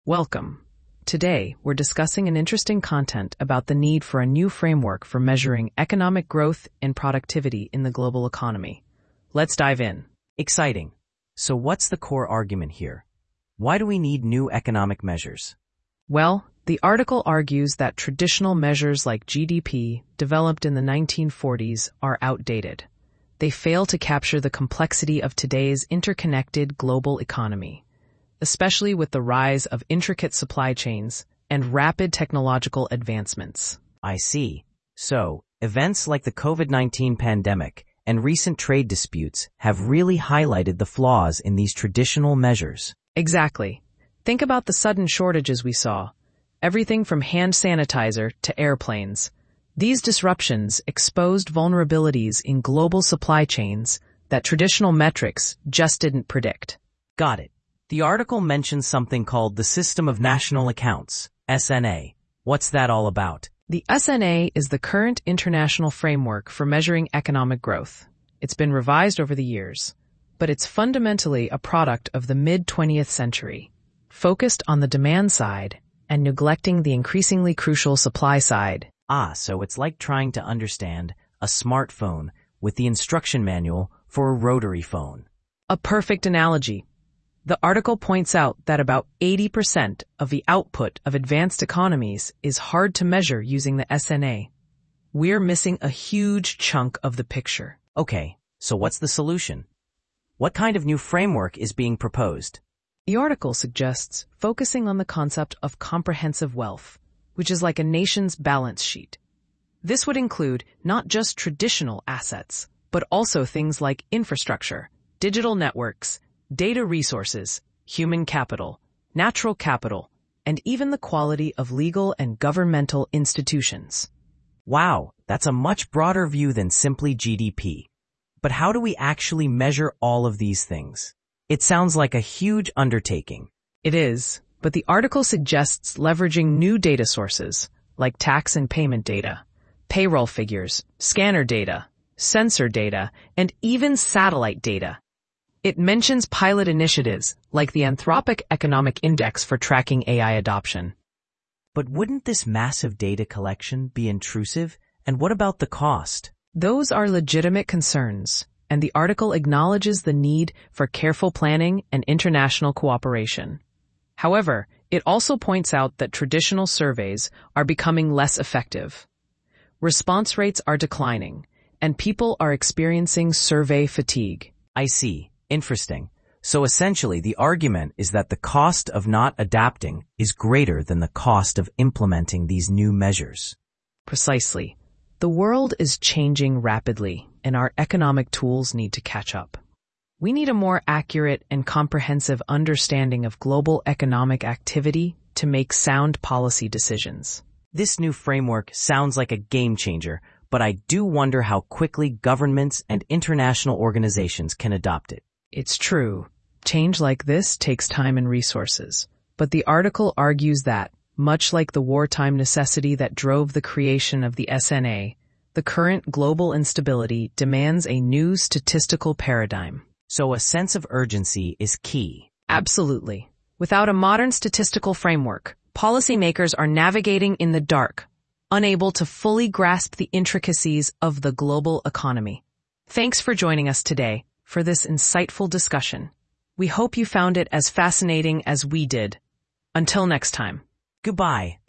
Welcome. Today, we're discussing an interesting content about the need for a new framework for measuring economic growth and productivity in the global economy. Let's dive in. Exciting. So what's the core argument here? Why do we need new economic measures? Well, the article argues that traditional measures like GDP, developed in the 1940s, are outdated. They fail to capture the complexity of today's interconnected global economy, especially with the rise of intricate supply chains and rapid technological advancements. I see. So, events like the COVID-19 pandemic and recent trade disputes have really highlighted the flaws in these traditional measures. Exactly. Think about the sudden shortages we saw. Everything from hand sanitizer to airplanes. These disruptions exposed vulnerabilities in global supply chains that traditional metrics just didn't predict. Got it. The article mentions something called the System of National Accounts, SNA. What's that all about? The SNA is the current international framework for measuring economic growth. It's been revised over the years, but it's fundamentally a product of the mid-20th century, focused on the demand side and neglecting the increasingly crucial supply side. So it's like trying to understand a smartphone with the instruction manual for a rotary phone. A perfect analogy. The article points out that about 80% of the output of advanced economies is hard to measure using the SNA. We're missing a huge chunk of the picture. Okay, so what's the solution? What kind of new framework is being proposed? The article suggests focusing on the concept of comprehensive wealth, which is like a nation's balance sheet. This would include not just traditional assets, but also things like infrastructure, digital networks, data resources, human capital, natural capital, and even the quality of legal and governmental institutions. Wow, that's a much broader view than simply GDP. But how do we actually measure all of these things? It sounds like a huge undertaking. It is, but the article suggests leveraging new data sources, like tax and payment data, payroll figures, scanner data, sensor data, and even satellite data. It mentions pilot initiatives like the Anthropic Economic Index for tracking AI adoption. But wouldn't this massive data collection be intrusive? And what about the cost? Those are legitimate concerns, and the article acknowledges the need for careful planning and international cooperation. However, it also points out that traditional surveys are becoming less effective. Response rates are declining, and people are experiencing survey fatigue. I see. Interesting. So essentially, the argument is that the cost of not adapting is greater than the cost of implementing these new measures. Precisely. The world is changing rapidly, and our economic tools need to catch up. We need a more accurate and comprehensive understanding of global economic activity to make sound policy decisions. This new framework sounds like a game changer, but I do wonder how quickly governments and international organizations can adopt it. It's true. Change like this takes time and resources. But the article argues that, much like the wartime necessity that drove the creation of the SNA, the current global instability demands a new statistical paradigm. So a sense of urgency is key. Absolutely. Without a modern statistical framework, policymakers are navigating in the dark, unable to fully grasp the intricacies of the global economy. Thanks for joining us today for this insightful discussion. We hope you found it as fascinating as we did. Until next time. Goodbye.